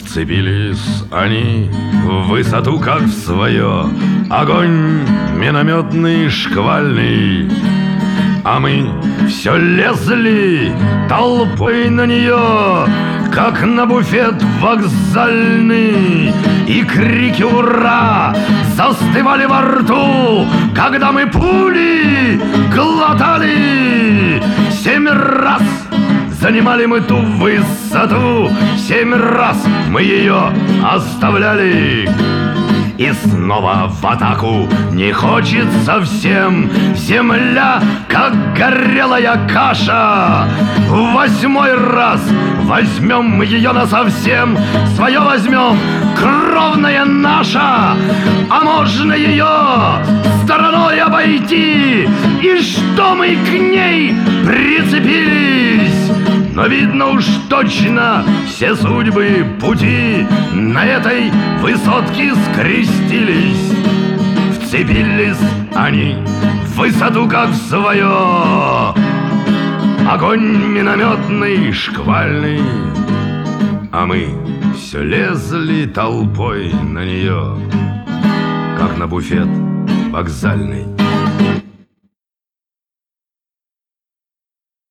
Вцепились они в высоту, как в свое, огонь минометный шквальный. А мы все лезли толпой на нее, как на буфет вокзальный. И крики «Ура!» застывали во рту, когда мы пули глотали. 7 раз занимали мы ту высоту, 7 раз мы ее оставляли. И снова в атаку не хочется всем. Земля, как горелая каша. В 8-й раз возьмем мы ее насовсем. Свое возьмем, кровная наша. А можно ее стороной обойти. И что мы к ней прицепились? Но видно уж точно все судьбы пути на этой высотке скрестились. Вцепились они в высоту, как в свое, огонь минометный шквальный. А мы все лезли толпой на нее, как на буфет вокзальный.